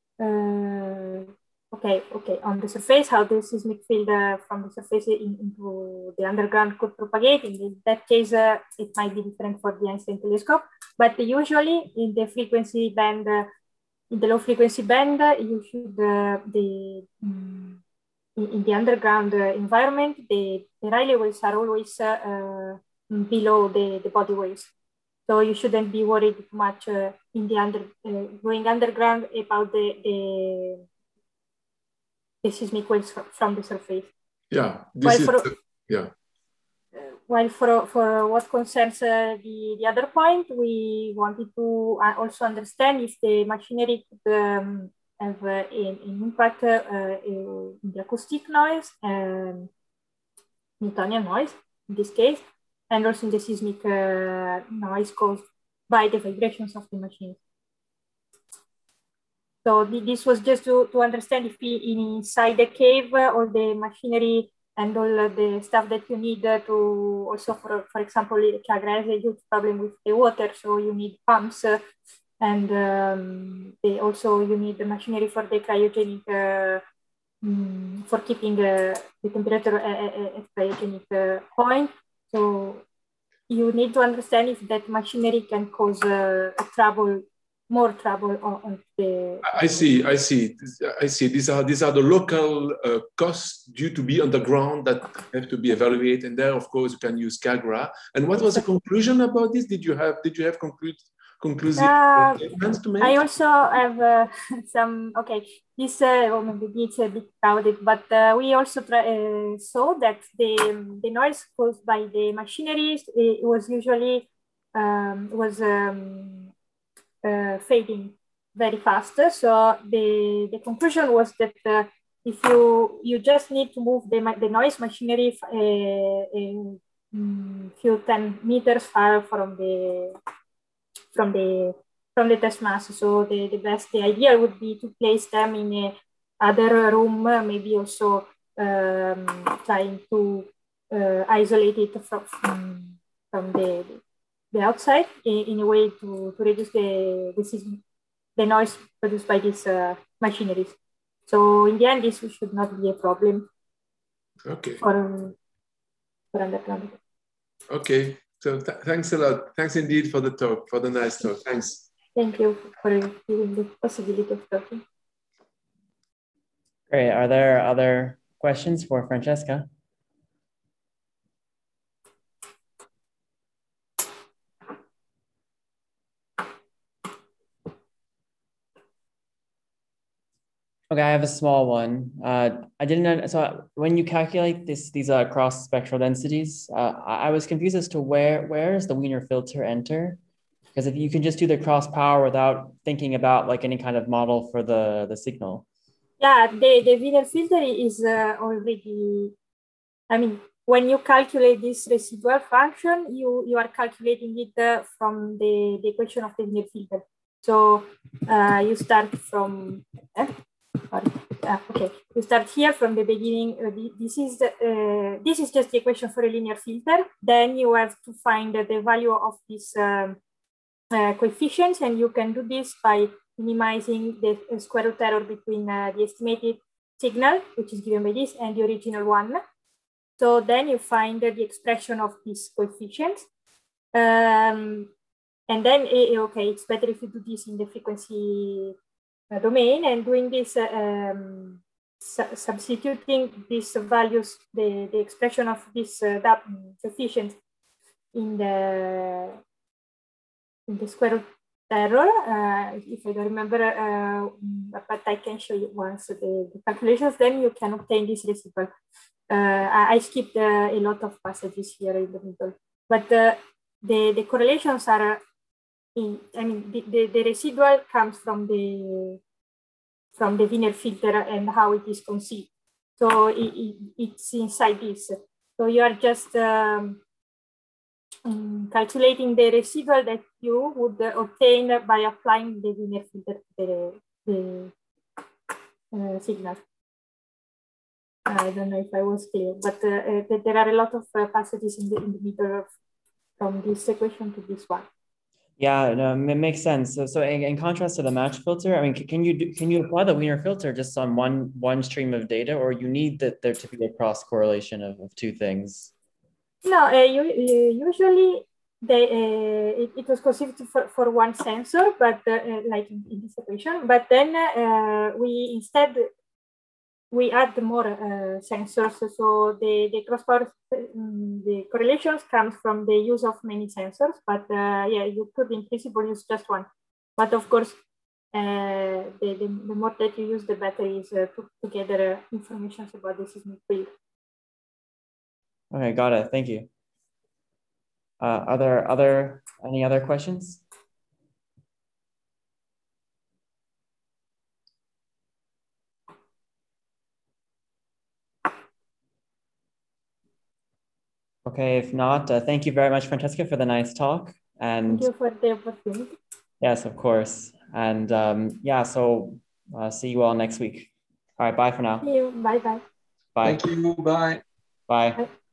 Uh, okay, okay, on the surface, how the seismic field uh, from the surface in, into the underground could propagate. In that case, uh, it might be different for the Einstein telescope, but usually in the frequency band, uh, in the low frequency band, uh, you should uh, the um, in, in the underground uh, environment, the, the Rayleigh waves are always uh, uh, below the, the body waves. So you shouldn't be worried too much uh, in the under uh, going underground about the, the the seismic waves from the surface. Yeah, this while is for, yeah. Uh, while for for what concerns uh, the the other point, we wanted to uh, also understand if the machinery could um, have uh, an, an impact uh, in the acoustic noise, um, Newtonian noise in this case, and also in the seismic uh, noise caused by the vibrations of the machine. So this was just to, to understand if inside the cave all the machinery and all the stuff that you need to also, for, for example, Cagra has a huge problem with the water, so you need pumps uh, and um, they also you need the machinery for the cryogenic, uh, um, for keeping uh, the temperature at cryogenic uh, point. So you need to understand if that machinery can cause uh, trouble, more trouble on, on the. I see, I see, I see. These are these are the local uh, costs due to be underground that have to be evaluated. And there, of course, you can use Cagra. And what was the conclusion about this? Did you have did you have conclude, conclusive uh, statements to make? I also have uh, some. Okay, this uh, or maybe it's a bit crowded, but uh, we also try, uh, saw that the the noise caused by the machineries it was usually um, was. Um, Uh, fading very fast. So the, the conclusion was that uh, if you you just need to move the, the noise machinery a, a few ten meters far from the from the from the test mass. So the, the best the idea would be to place them in a other room, maybe also um, trying to uh, isolate it from from, from the the outside in, in a way to, to reduce the, the, the noise produced by these uh, machineries. So in the end, this should not be a problem. Okay. For, for underground. Okay. So th thanks a lot. Thanks indeed for the talk, for the nice talk. Thanks. Thank you for giving the possibility of talking. Great. Are there other questions for Francesca? Okay, I have a small one. Uh, I didn't know, so when you calculate this, these uh, cross spectral densities, uh, I, I was confused as to where where does the Wiener filter enter? Because if you can just do the cross power without thinking about like any kind of model for the, the signal. Yeah, the, the Wiener filter is uh, already, I mean, when you calculate this residual function, you, you are calculating it uh, from the, the equation of the Wiener filter. So uh, you start from, eh? Uh, okay, we start here from the beginning. Uh, this is the, uh, this is just the equation for a linear filter. Then you have to find uh, the value of these um, uh, coefficients, and you can do this by minimizing the uh, square root error between uh, the estimated signal, which is given by this, and the original one. So then you find uh, the expression of these coefficients. Um, and then, uh, okay, it's better if you do this in the frequency Uh, domain, and doing this, uh, um, su substituting these values, the, the expression of this uh, coefficient in the in the square root error. Uh, if I don't remember, uh, but I can show you once the, the calculations. Then you can obtain this residual. Uh, I, I skipped uh, a lot of passages here in the middle, but uh, the the correlations are. In, I mean, the, the, the residual comes from the from the Wiener filter and how it is conceived. So it, it, it's inside this. So you are just um, um, calculating the residual that you would uh, obtain by applying the Wiener filter to the, the uh, signal. I don't know if I was clear, but uh, uh, there are a lot of uh, passages in the, in the middle of, from this equation to this one. Yeah, no, it makes sense. So, so in, in contrast to the match filter, I mean, can you do, can you apply the Wiener filter just on one one stream of data, or you need that there to be a cross correlation of, of two things? No, uh, you, uh, usually they uh, it, it was conceived for, for one sensor, but uh, like in, in this equation. But then uh, we instead we add more uh, sensors. So the the cross power, um, the correlations comes from the use of many sensors. But uh, yeah, you could in principle use just one. But of course, uh, the, the the more that you use, the better is uh, put together uh, information about the seismic field. Okay, got it. Thank you. Uh, are there other any other questions? Okay, if not, uh, thank you very much, Francesca, for the nice talk. And thank you for the opportunity. Yes, of course. And um, yeah, so uh, see you all next week. All right, bye for now. See you. Bye bye. Bye. Thank you. Bye. Bye. Bye.